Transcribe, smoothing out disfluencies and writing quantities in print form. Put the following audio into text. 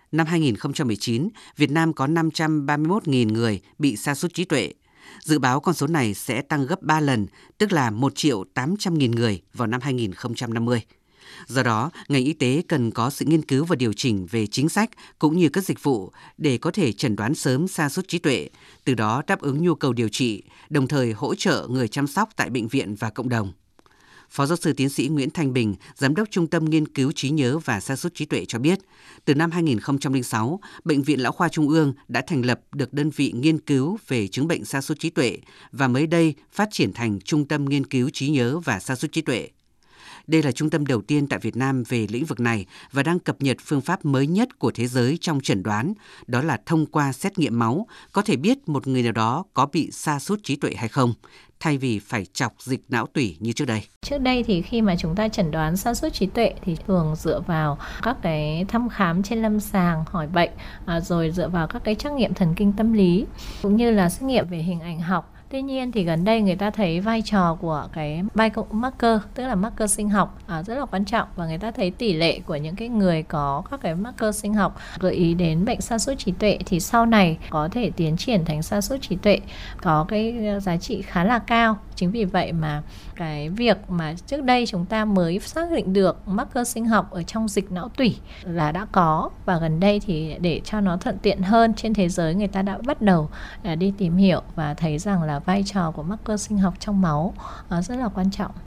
Năm 2019, Việt Nam có 531.000 người bị sa sút trí tuệ. Dự báo con số này sẽ tăng gấp 3 lần, tức là 1.800.000 người vào năm 2050. Do đó, ngành y tế cần có sự nghiên cứu và điều chỉnh về chính sách cũng như các dịch vụ để có thể chẩn đoán sớm sa sút trí tuệ, từ đó đáp ứng nhu cầu điều trị, đồng thời hỗ trợ người chăm sóc tại bệnh viện và cộng đồng. Phó giáo sư tiến sĩ Nguyễn Thanh Bình, Giám đốc Trung tâm Nghiên cứu trí nhớ và sa sút trí tuệ cho biết, từ năm 2006, Bệnh viện Lão khoa Trung ương đã thành lập được đơn vị nghiên cứu về chứng bệnh sa sút trí tuệ và mới đây phát triển thành Trung tâm Nghiên cứu trí nhớ và sa sút trí tuệ. Đây là trung tâm đầu tiên tại Việt Nam về lĩnh vực này và đang cập nhật phương pháp mới nhất của thế giới trong chẩn đoán, đó là thông qua xét nghiệm máu, có thể biết một người nào đó có bị sa sút trí tuệ hay không, thay vì phải chọc dịch não tủy như trước đây. Trước đây thì khi mà chúng ta chẩn đoán sa sút trí tuệ thì thường dựa vào các cái thăm khám trên lâm sàng, hỏi bệnh, rồi dựa vào các cái trắc nghiệm thần kinh tâm lý, cũng như là xét nghiệm về hình ảnh học. Tuy nhiên thì gần đây người ta thấy vai trò của cái biomarker, tức là marker sinh học rất là quan trọng, và người ta thấy tỷ lệ của những cái người có các cái marker sinh học gợi ý đến bệnh sa sút trí tuệ thì sau này có thể tiến triển thành sa sút trí tuệ có cái giá trị khá là cao. Chính vì vậy mà cái việc mà trước đây chúng ta mới xác định được marker sinh học ở trong dịch não tủy là đã có, và gần đây thì để cho nó thuận tiện hơn, trên thế giới người ta đã bắt đầu đi tìm hiểu và thấy rằng là vai trò của marker sinh học trong máu rất là quan trọng.